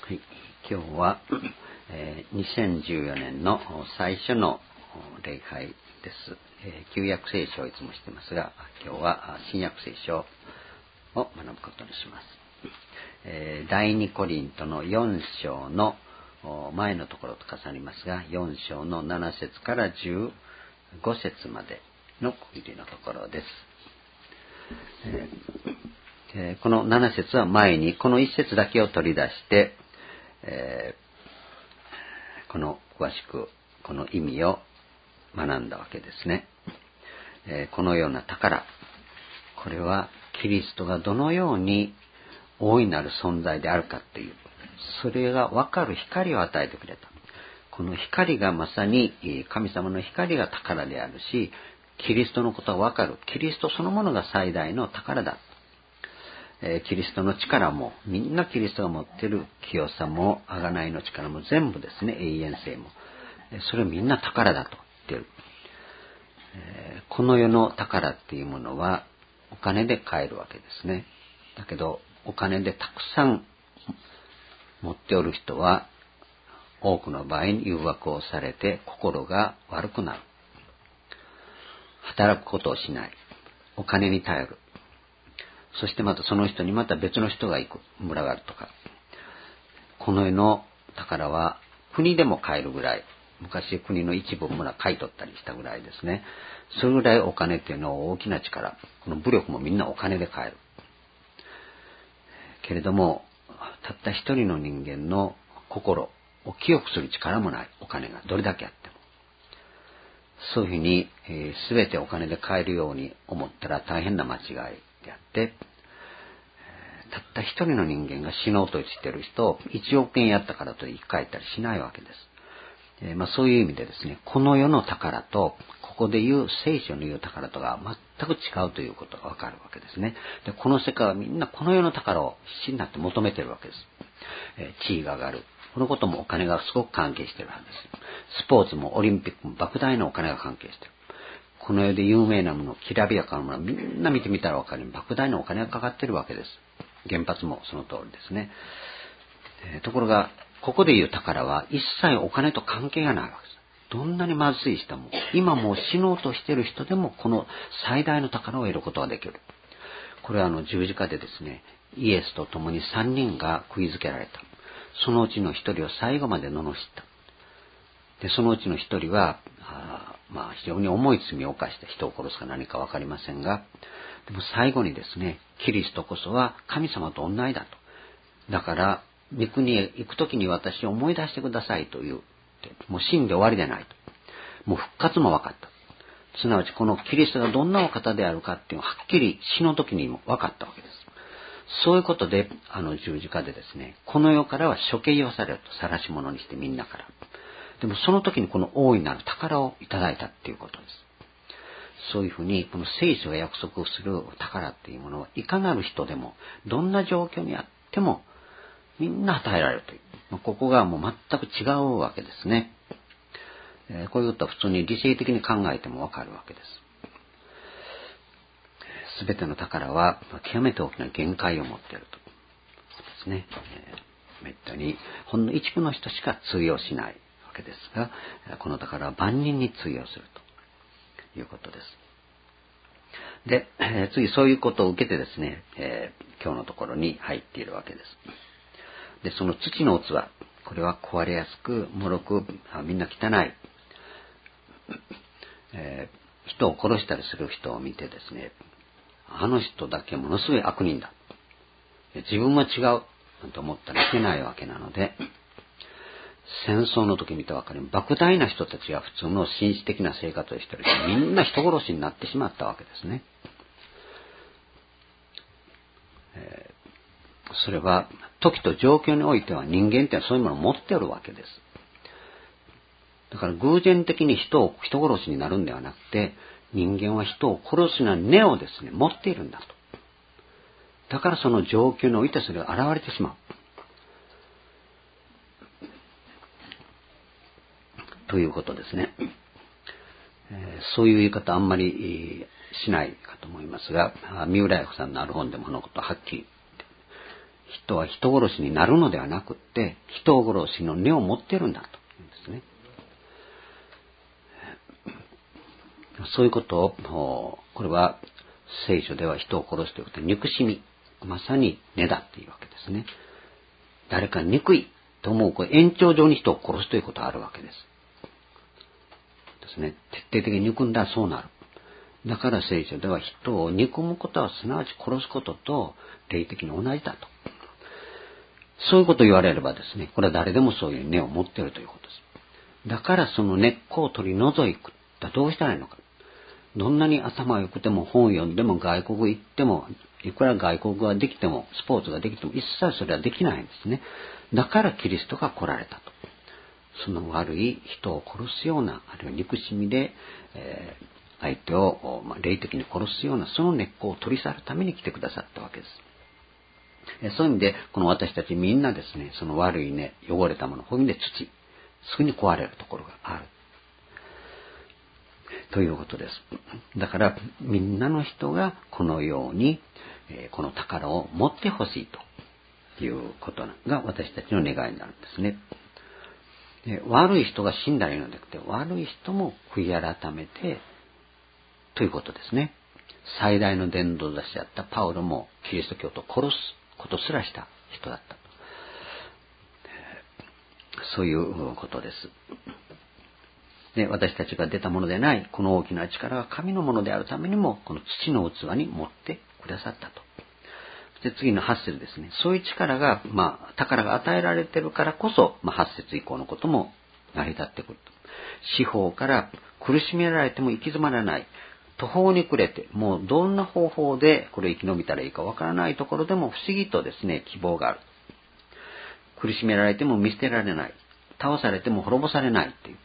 はい、今日は、2014年の最初の礼拝です。旧約聖書をいつもしてますが、今日は新約聖書を学ぶことにします。第2コリントの4章の前のところと重なりますが、4章の7節から15節までの区切りのところです。この7節は前にこの1節だけを取り出して、この詳しくこの意味を学んだわけですね。このような宝、これはキリストがどのように大いなる存在であるかっていう、それが分かる光を与えてくれた。この光がまさに神様の光が宝であるし、キリストのことが分かる、キリストそのものが最大の宝だ。キリストの力も、みんなキリストが持っている清さも、贖いの力も全部ですね、永遠性も。それをみんな宝だと言っている。この世の宝っていうものは、お金で買えるわけですね。だけど、お金でたくさん持っておる人は、多くの場合に誘惑をされて心が悪くなる。働くことをしない。お金に頼る。そしてまたその人にまた別の人が行く、群がるとか。この世の宝は国でも買えるぐらい、昔国の一部村買い取ったりしたぐらいですね。それぐらいお金っていうのは大きな力。この武力もみんなお金で買える。けれども、たった一人の人間の心を清くする力もない、お金がどれだけあっても。そういうふうに、全てお金で買えるように思ったら大変な間違いであって、たった一人の人間が死のうとしている人を1億円やったからと生き返ったりしないわけです。そういう意味でですね、この世の宝と、ここで言う聖書の言う宝とが全く違うということがわかるわけですね。で、この世界はみんなこの世の宝を必死になって求めているわけです。地位が上がる。このこともお金がすごく関係しているはずです。スポーツもオリンピックも莫大なお金が関係している。この世で有名なもの、きらびやかなものはみんな見てみたらわかるように莫大なお金がかかっているわけです。原発もその通りですね。ところが、ここで言う宝は一切お金と関係がないわけです。どんなに貧しい人も、今もう死のうとしている人でもこの最大の宝を得ることができる。これは十字架でですね、イエスと共に3人が釘付けられた。そのうちの1人を最後まで罵った。で、そのうちの1人は、非常に重い罪を犯して人を殺すか何かわかりませんが、でも最後にですね、キリストこそは神様と同じだと。だから、御国へ行くときに私を思い出してくださいという。もう死んで終わりでないと。もう復活も分かった。すなわちこのキリストがどんなお方であるかっていうのははっきり死の時にも分かったわけです。そういうことで、十字架でですね、この世からは処刑をされると、晒し者にしてみんなから。でもその時にこの大いなる宝をいただいたっていうことです。そういうふうに、この聖書が約束する宝っていうものは、いかなる人でも、どんな状況にあっても、みんな与えられるという。ここがもう全く違うわけですね。こういうことは普通に理性的に考えてもわかるわけです。すべての宝は極めて大きな限界を持っていると。ですね。めったにほんの一部の人しか通用しないわけですが、この宝は万人に通用するということです。で、次そういうことを受けてですね、今日のところに入っているわけです。で、その土の器、これは壊れやすく、脆く、みんな汚い。人を殺したりする人を見てですね、あの人だけものすごい悪人だ。自分は違うと思ったらいけないわけなので、戦争の時見てわかるように、莫大な人たちが普通の紳士的な生活をしている人、みんな人殺しになってしまったわけですね。それは時と状況においては人間ってそういうものを持っておるわけです。だから偶然的に人殺しになるんではなくて、人間は人を殺すような根をですね、持っているんだと。だからその状況においてそれが現れてしまう。ということですね。そういう言い方あんまりしないかと思いますが、三浦綾子さんのある本でもこのことをはっきり人は人殺しになるのではなくって、人殺しの根を持っているんだというんですね。そういうことを、これは聖書では人を殺すということは憎しみ、まさに根だっていうわけですね。誰か憎いと思う、これ延長上に人を殺すということがあるわけです。ですね。徹底的に憎んだらそうなる。だから聖書では人を憎むことはすなわち殺すことと霊的に同じだと。そういうことを言われればですね、これは誰でもそういう根を持っているということです。だからその根っこを取り除く。どうしたらいいのか。どんなに頭が良くても本を読んでも外国行っても、いくら外国ができてもスポーツができても一切それはできないんですね。だからキリストが来られたと。その悪い人を殺すような、あるいは憎しみで、相手を霊的に殺すようなその根っこを取り去るために来てくださったわけです。そういう意味でこの私たちみんなですね、その悪い根、汚れたもの、こういう意味で土、すぐに壊れるところがあるということです。だからみんなの人がこのようにこの宝を持ってほしいということが私たちの願いになるんですね。悪い人が死んだらいいのではなくて、悪い人も悔い改めてということですね。最大の伝道者であったパウロもキリスト教徒を殺すことすらした人だった。そういうことです。で、私たちが出たものでないこの大きな力が神のものであるためにもこの土の器に持ってくださったと。で、次の8節ですね。そういう力が、宝が与えられているからこそ、8節以降のことも成り立ってくると。司法から苦しめられても行き詰まらない。途方に暮れて、もうどんな方法でこれ生き延びたらいいかわからないところでも不思議とですね、希望がある。苦しめられても見捨てられない。倒されても滅ぼされないっていう。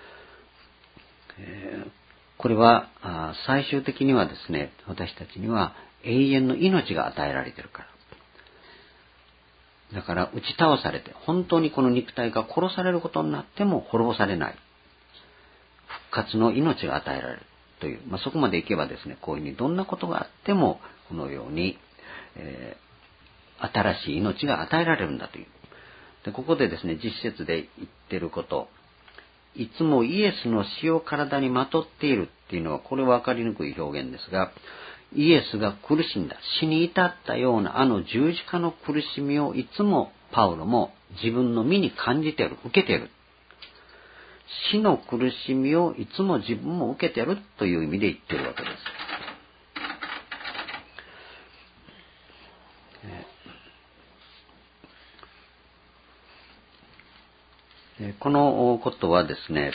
これは最終的にはですね、私たちには永遠の命が与えられているから。だから打ち倒されて、本当にこの肉体が殺されることになっても滅ぼされない。復活の命が与えられるという、そこまでいけばですね、こういうふうにどんなことがあっても、このように、新しい命が与えられるんだという。で、ここでですね、実節で言っていること、いつもイエスの死を体にまとっているっていうのは、これは分かりにくい表現ですが、イエスが苦しんだ、死に至ったようなあの十字架の苦しみをいつもパウロも自分の身に感じている、受けている。死の苦しみをいつも自分も受けているという意味で言っているわけです。このことはですね、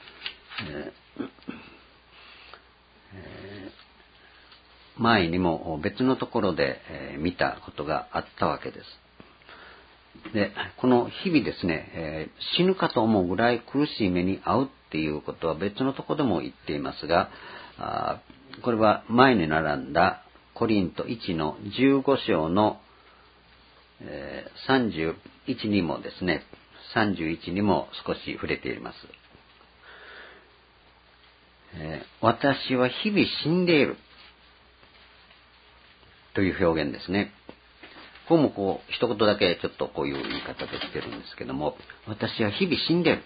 前にも別のところで見たことがあったわけです。で、この日々ですね、死ぬかと思うぐらい苦しい目に遭うっていうことは別のところでも言っていますが、これは前に並んだコリント1の15章の31にもですね、31にも少し触れています。私は日々死んでいるという表現ですね。ここも一言だけちょっとこういう言い方でしてるんですけども、私は日々死んでいる。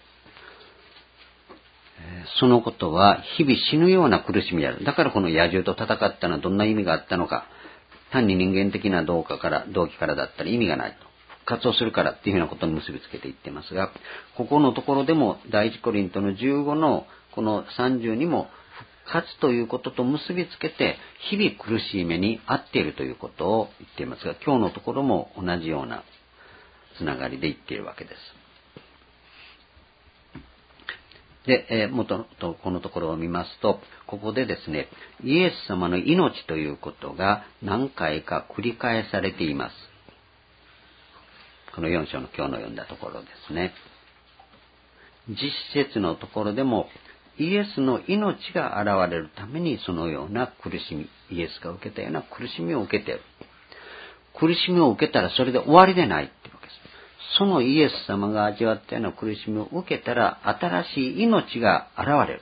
そのことは日々死ぬような苦しみである。だからこの野獣と戦ったのはどんな意味があったのか。単に人間的な動機からだったら意味がないと。復活をするからっていうふうなことに結びつけていってますが、ここのところでも第一コリントの15のこの30にも復活ということと結びつけて日々苦しい目に遭っているということを言っていますが、今日のところも同じようなつながりで言っているわけです。で、元とこのところを見ますと、ここでですね、イエス様の命ということが何回か繰り返されています。この4章の今日の読んだところですね。実節のところでも、イエスの命が現れるためにそのような苦しみ、イエスが受けたような苦しみを受けている。苦しみを受けたらそれで終わりでないってわけです。そのイエス様が味わったような苦しみを受けたら新しい命が現れる。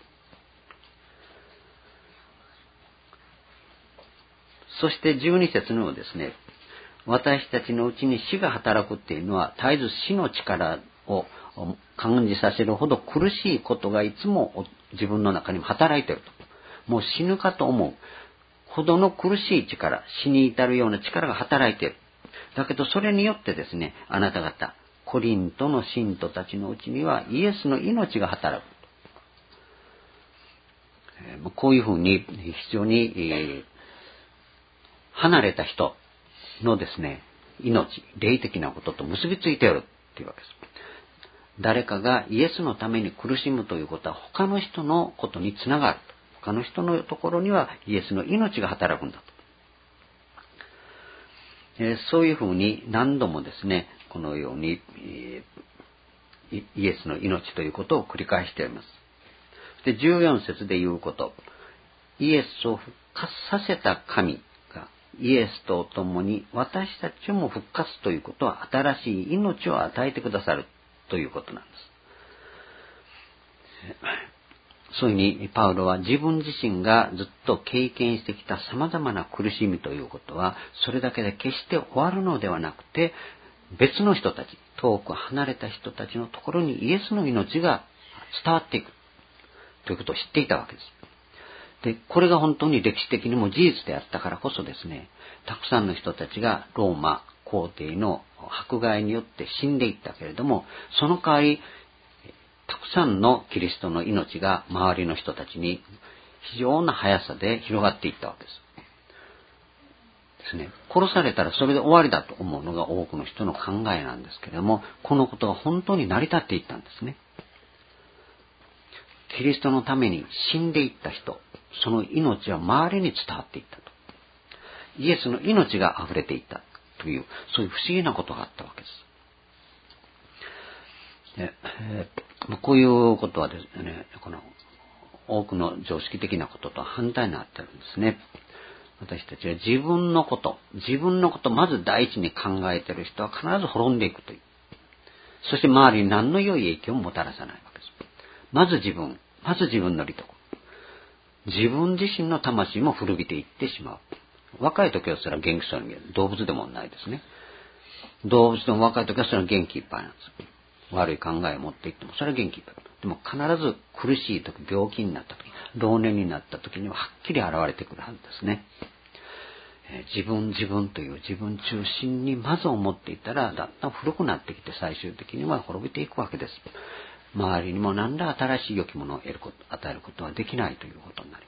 そして12節のですね、 私たちのうちに死が働くっていうのは、絶えず死の力を感じさせるほど苦しいことがいつも自分の中にも働いていると。もう死ぬかと思うほどの苦しい力、死に至るような力が働いている。だけどそれによってですね、あなた方、コリントの信徒たちのうちにはイエスの命が働く。こういうふうに非常に離れた人のですね、命、霊的なことと結びついているというわけです。誰かがイエスのために苦しむということは他の人のことにつながる。他の人のところにはイエスの命が働くんだと。そういうふうに何度もですね、このようにイエスの命ということを繰り返しています。で、14節で言うこと、イエスを復活させた神がイエスと共に私たちも復活ということは新しい命を与えてくださるということなんです。そういうふうにパウロは自分自身がずっと経験してきた様々な苦しみということはそれだけで決して終わるのではなくて、別の人たち、遠く離れた人たちのところにイエスの命が伝わっていくということを知っていたわけです。で、これが本当に歴史的にも事実であったからこそですね、たくさんの人たちがローマ皇帝の迫害によって死んでいったけれども、その代わりたくさんのキリストの命が周りの人たちに非常な速さで広がっていったわけですね。殺されたらそれで終わりだと思うのが多くの人の考えなんですけれども、このことが本当に成り立っていったんですね。キリストのために死んでいった人、その命は周りに伝わっていったと。イエスの命が溢れていったという、そういう不思議なことがあったわけです。こういうことはですね、この多くの常識的なことと反対になっているんですね。私たちは自分のことまず第一に考えている人は必ず滅んでいくという。そして周りに何の良い影響ももたらさないわけです。まず自分の利得。自分自身の魂も古びていってしまう。若い時はそれは元気そうに見える。動物でもないですね。動物でも若い時はそれは元気いっぱいなんです。悪い考えを持っていってもそれは元気いっぱい。でも必ず苦しい時、病気になった時、老年になった時にははっきり現れてくるはずですね。自分という自分中心にまず思っていたらだんだん古くなってきて最終的には滅びていくわけです。周りにも何ら新しい良きものを与えることはできないということになり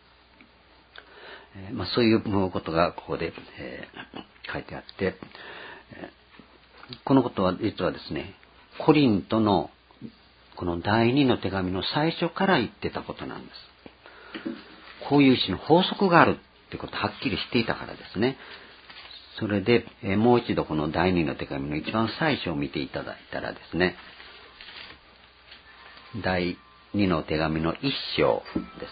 ます。そういうことがここで、書いてあって、このことは実はですね、コリントのこの第二の手紙の最初から言ってたことなんです。こういう種の法則があるってことをはっきりしていたからですね。それで、もう一度この第二の手紙の一番最初を見ていただいたらですね、第二の手紙の一章です。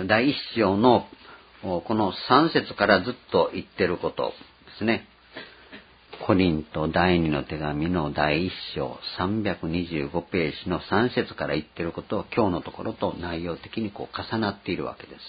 第一章のこの3節からずっと言ってることですね。コリント第二の手紙の第一章325ページの3節から言ってることを今日のところと内容的にこう重なっているわけです。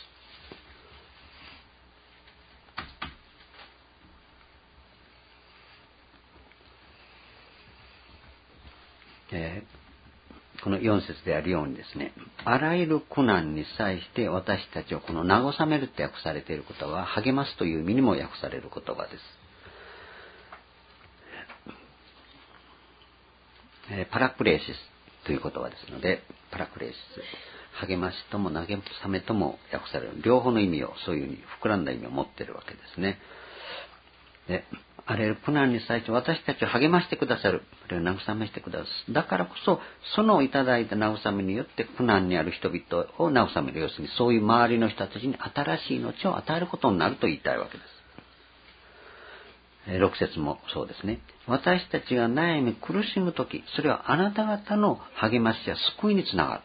この4節であるようにですね、あらゆる苦難に際して私たちをこの慰めるって訳されている言葉は励ますという意味にも訳される言葉です。パラクレーシスという言葉ですので、パラクレーシス、励ましとも慰めとも訳される、両方の意味をそういうふうに膨らんだ意味を持っているわけですね。で、あらゆる苦難に際して私たちを励ましてくださる、あるいは慰めしてくださる。だからこそ、そのいただいた慰めによって苦難にある人々を慰める、要するにそういう周りの人たちに新しい命を与えることになると言いたいわけです。6節もそうですね。私たちが悩み苦しむとき、それはあなた方の励ましや救いにつながる。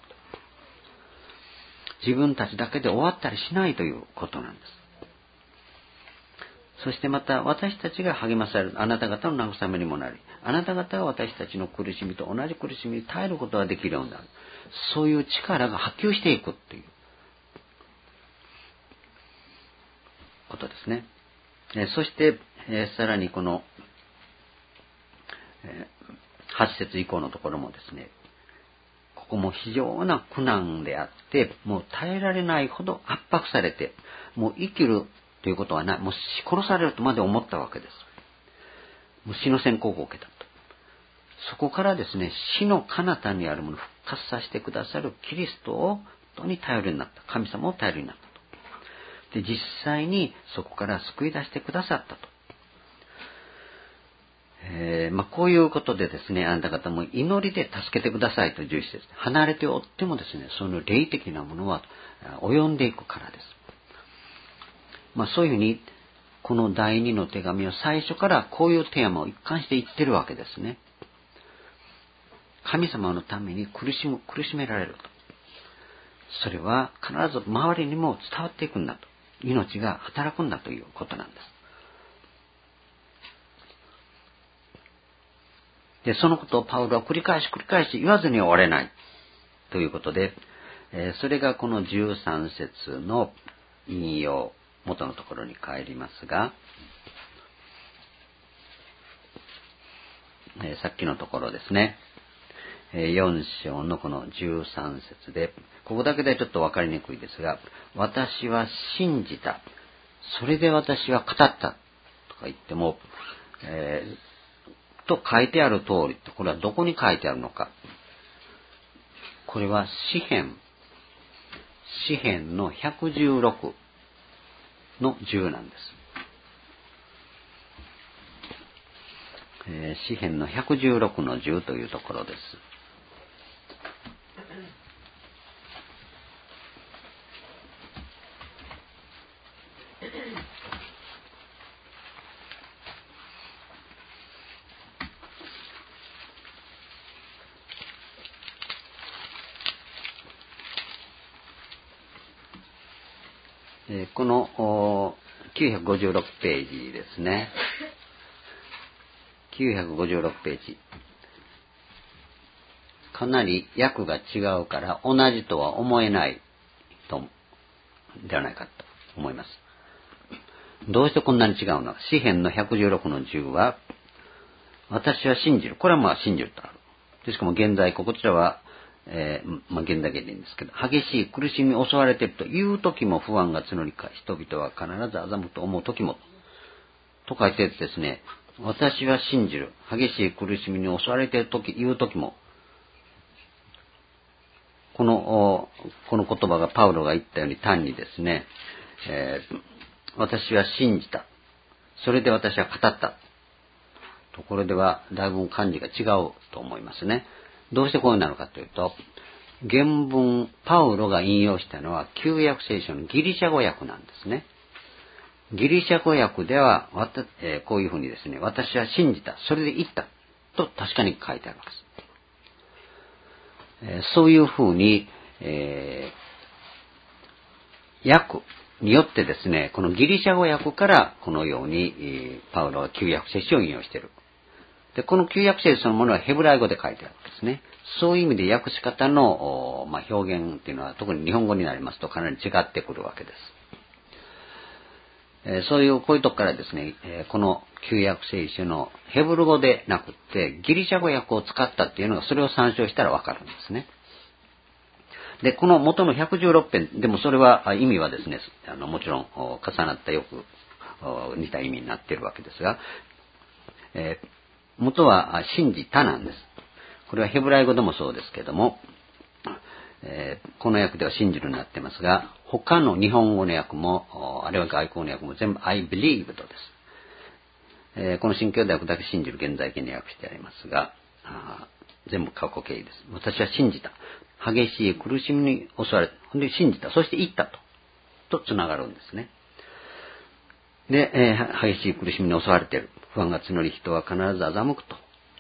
自分たちだけで終わったりしないということなんです。そしてまた私たちが励まされる、あなた方の慰めにもなり、あなた方が私たちの苦しみと同じ苦しみに耐えることができるようになる。 そういう力が波及していくっていうことですね。そして、さらにこの、8節以降のところもですね、ここも非常な苦難であって、もう耐えられないほど圧迫されて、もう生きるということはない、もう殺されるとまで思ったわけです。もう死の宣告を受けたと。そこからですね、死の彼方にあるものを復活させてくださるキリストを本当に頼りになった。神様を頼りになったと。で、実際にそこから救い出してくださったと。こういうことでですね、あなた方も祈りで助けてくださいと重視です。離れておってもですね、その霊的なものは及んでいくからです。そういうふうに、この第二の手紙を最初からこういうテーマを一貫して言ってるわけですね。神様のために苦しめられると。それは必ず周りにも伝わっていくんだと。命が働くんだということなんです。で、そのことをパウロは繰り返し言わずに終われないということで、それがこの13節の引用、元のところに帰りますが、さっきのところですね、4章のこの13節で、ここだけでちょっとわかりにくいですが、私は信じた。それで私は語った。とか言っても、と書いてある通り、これはどこに書いてあるのか。これは詩編の116の10なんです。詩編の116の10というところです。この956ページですね。956ページ。かなり訳が違うから同じとは思えないとではないかと思います。どうしてこんなに違うのか。詩編の116の10は、私は信じる。これは信じるとある。でしかも現在、こちらは、現在形でいいんですけど、激しい苦しみに襲われているという時も不安が募りか、人々は必ず欺くと思う時も、と書いてですね、私は信じる。激しい苦しみに襲われている時、いう時も、この言葉がパウロが言ったように単にですね、私は信じた。それで私は語った。ところではだいぶ漢字が違うと思いますね。どうしてこうなのかというと、原文パウロが引用したのは旧約聖書のギリシャ語訳なんですね。ギリシャ語訳ではこういうふうにですね、私は信じた。それで言った。と確かに書いてあるわけです。そういうふうに、訳によってですね、このギリシャ語訳からこのように、パウロは旧約聖書を引用している。で、この旧約聖書のものはヘブライ語で書いてあるわけですね。そういう意味で訳し方の、表現っていうのは特に日本語になりますとかなり違ってくるわけです。こういうとこからですね、この旧約聖書のヘブル語でなくってギリシャ語訳を使ったっていうのがそれを参照したらわかるんですね。で、この元の116編、でもそれは意味はですね、もちろん重なったよく似た意味になっているわけですが、元は信じたなんです。これはヘブライ語でもそうですけども、この訳では信じるになってますが、他の日本語の訳も、あるいは外交の訳も全部 I believe です。この新教大学だけ信じる現在形に訳してありますが、全部過去形です。私は信じた。激しい苦しみに襲われた。で、信じた。そして言ったとつながるんですね。で、激しい苦しみに襲われている。不安が募り人は必ず欺くと。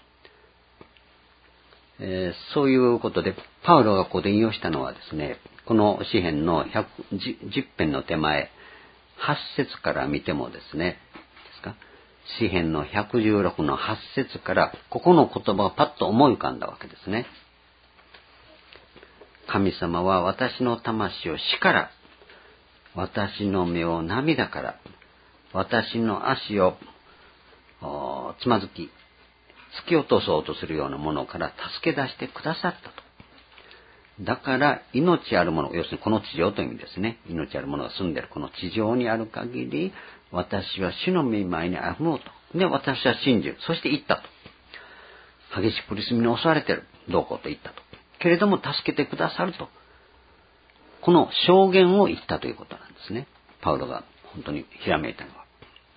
そういうことで、パウロがここで引用したのはですね、この詩編の10編の手前、8節から見てもですね、詩編の116の8節から、ここの言葉がパッと思い浮かんだわけですね。 神様は私の魂を死から、私の目を涙から、私の足をつまずき、突き落とそうとするようなものから助け出してくださったと。だから命あるもの、要するにこの地上という意味ですね。命あるものが住んでいるこの地上にある限り、私は主の御前に歩もうと。で、私は信じる。そして言ったと。激しく苦しみに襲われている。どうこうと言ったと。けれども助けてくださると。この証言を言ったということなんですね。パウロが本当にひらめいたのは。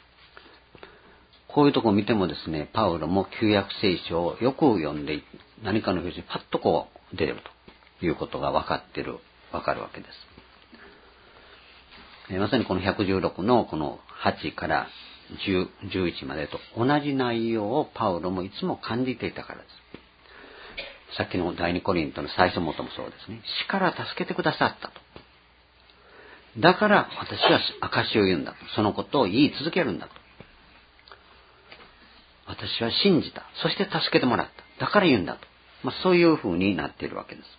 こういうところを見てもですね、パウロも旧約聖書をよく読んで、何かの表紙にパッとこう出るということがわかるわけです。まさにこの116のこの8から10、11までと同じ内容をパウロもいつも感じていたからです。さっきの第二コリントの最初元もそうですね。死から助けてくださったと。だから私は証を言うんだと。そのことを言い続けるんだと。私は信じた。そして助けてもらった。だから言うんだと。そういう風になっているわけです。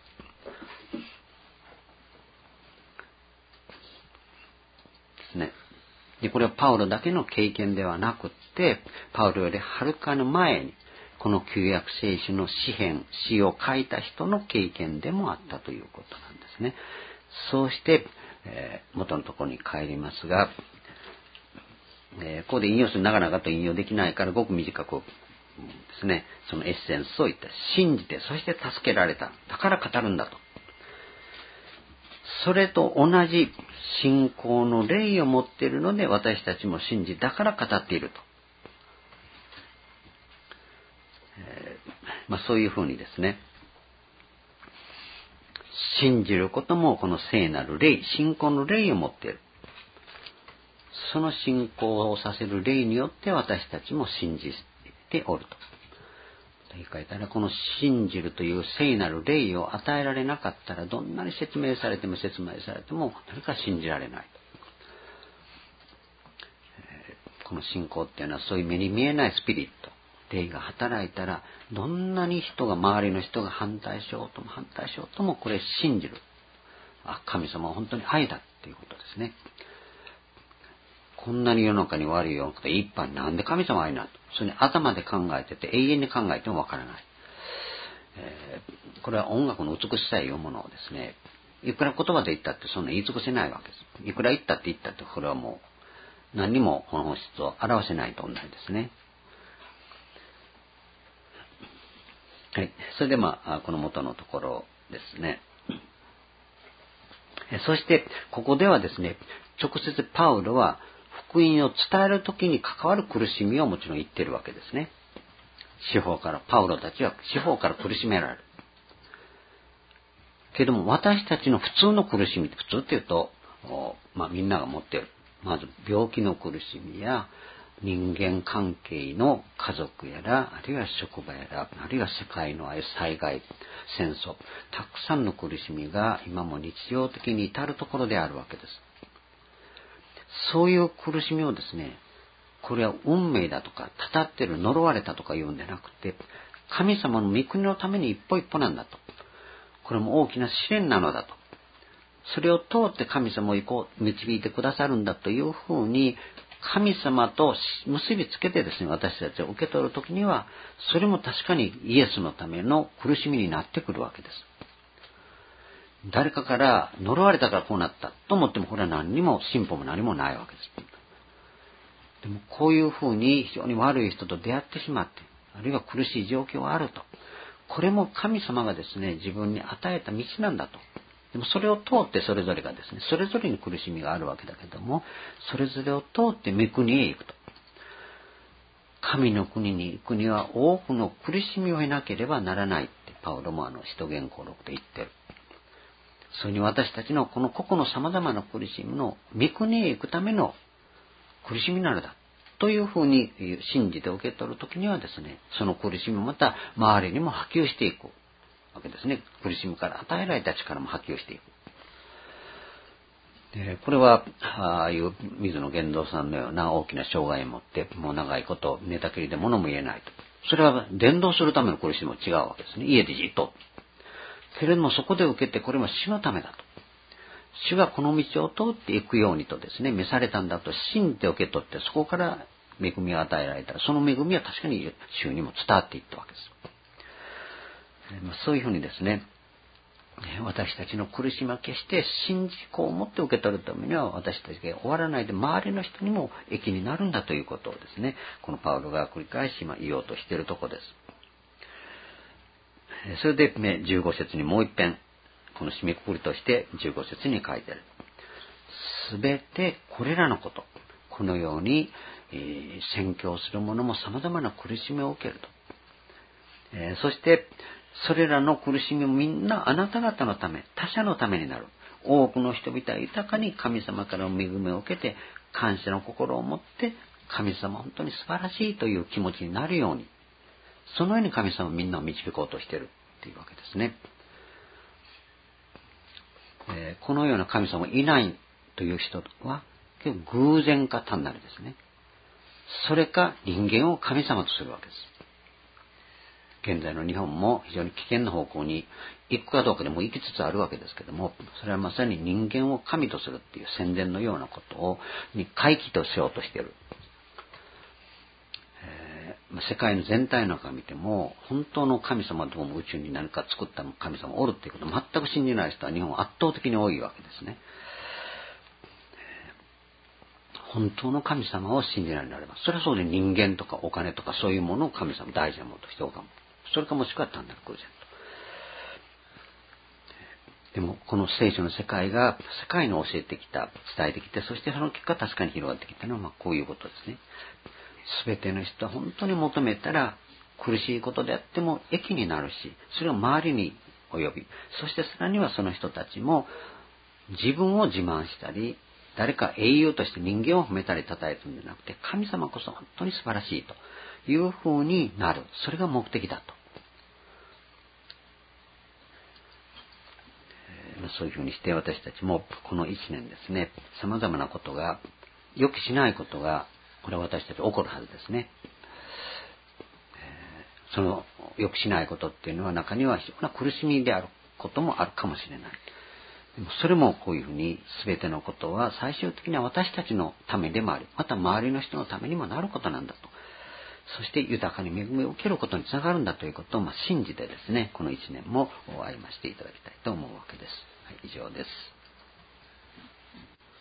ですね。で、これはパウロだけの経験ではなくって、パウロよりはるかの前に、この旧約聖書の詩を書いた人の経験でもあったということなんですね。そうして、元のところに帰りますが、ここで引用する長々と引用できないからごく短くですね、そのエッセンスを言った。信じて、そして助けられた。だから語るんだと。それと同じ信仰の霊を持っているので私たちも信じ、だから語っていると。そういうふうにですね、信じることもこの聖なる霊、信仰の霊を持っている。その信仰をさせる霊によって私たちも信じておると。言い換えたら、この信じるという聖なる霊を与えられなかったら、どんなに説明されても何か信じられないと。この信仰っていうのはそういう目に見えないスピリット、霊が働いたら、どんなに周りの人が反対しようともこれ信じる。神様は本当に愛だっていうことですね。こんなに世の中に悪い世の中で一般なんで神様は愛なのと。それに頭で考えてて永遠に考えてもわからない。これは音楽の美しさいうものをですね、いくら言葉で言ったってそんな言い尽くせないわけです。いくら言ったってこれはもう何にもこの本質を表せないと同じですね。はい。それでこの元のところですね。そしてここではですね、直接パウロは福音を伝えるときに関わる苦しみをもちろん言っているわけですね。パウロたちは四方から苦しめられる。けども私たちの普通の苦しみ、普通っていうと、みんなが持っている。まず病気の苦しみや人間関係の家族やら、あるいは職場やら、あるいは世界の災害、戦争、たくさんの苦しみが今も日常的に至るところであるわけです。そういう苦しみをですね、これは運命だとか、たたってる、呪われたとか言うんでなくて、神様の御国のために一歩一歩なんだと。これも大きな試練なのだと。それを通って神様を導いてくださるんだというふうに、神様と結びつけてですね、私たちを受け取るときには、それも確かにイエスのための苦しみになってくるわけです。誰かから呪われたからこうなったと思っても、これは何にも進歩も何もないわけです。でもこういうふうに非常に悪い人と出会ってしまって、あるいは苦しい状況があると。これも神様がですね、自分に与えた道なんだと。でもそれを通ってそれぞれがですね、それぞれに苦しみがあるわけだけども、それぞれを通って御国へ行くと。神の国に行くには多くの苦しみを得なければならないってパウロも使徒言行録で言ってる。それに私たちのこの個々の様々な苦しみの御国へ行くための苦しみなのだというふうに信じて受け取るときにはですね、その苦しみもまた周りにも波及していくわけですね。苦しみから与えられた力も波及していく。でこれはああいう水野玄道さんのような大きな障害を持ってもう長いこと寝たきりで物も言えないと。それは伝道するための苦しみも違うわけですね。家でじっとけれどもそこで受けて、これは主のためだと。主がこの道を通っていくようにとですね、召されたんだと信じて受け取って、そこから恵みを与えられたら、その恵みは確かに主にも伝わっていったわけです。そういうふうにですね、私たちの苦しみは決して信じこう持って受け取るためには、私たちが終わらないで周りの人にも益になるんだということをですね、このパウロが繰り返し言おうとしているところです。それで15節にもう一遍、この締めくくりとして15節に書いてある。すべてこれらのこと、このように、宣教する者も様々な苦しみを受けると。そしてそれらの苦しみもみんなあなた方のため、他者のためになる。多くの人々は豊かに神様からの恵みを受けて、感謝の心を持って神様本当に素晴らしいという気持ちになるように、そのように神様みんなを導こうとしているというわけですね。このような神様いないという人は偶然か単なるですね。それか人間を神様とするわけです。現在の日本も非常に危険な方向に行くかどうかでも行きつつあるわけですけども、それはまさに人間を神とするっていう宣伝のようなことを回帰としようとしている。世界の全体の中を見ても、本当の神様どうも宇宙に何か作った神様おるっていうことを全く信じない人は日本は圧倒的に多いわけですね。本当の神様を信じられます。それはそうで人間とかお金とかそういうものを神様大事なものとしておかも。それかもしくは単なる偶然と。でもこの聖書の世界が世界の教えてきた、伝えてきて、そしてその結果確かに広がってきたのはこういうことですね。すべての人は本当に求めたら苦しいことであっても益になるし、それを周りに及び、そしてさらにはその人たちも自分を自慢したり、誰か英雄として人間を褒めたり称えるんじゃなくて、神様こそ本当に素晴らしいというふうになる。それが目的だと。そういうふうにして私たちもこの一年ですね、様々なことが、予期しないことが、これは私たち起こるはずですね。その予期しないことっていうのは中には非常な苦しみであることもあるかもしれない。でもそれもこういうふうに全てのことは最終的には私たちのためでもあり、また周りの人のためにもなることなんだと。そして豊かに恵みを受けることにつながるんだということを信じてですね、この一年も歩ましていただきたいと思うわけです。はい、以上です。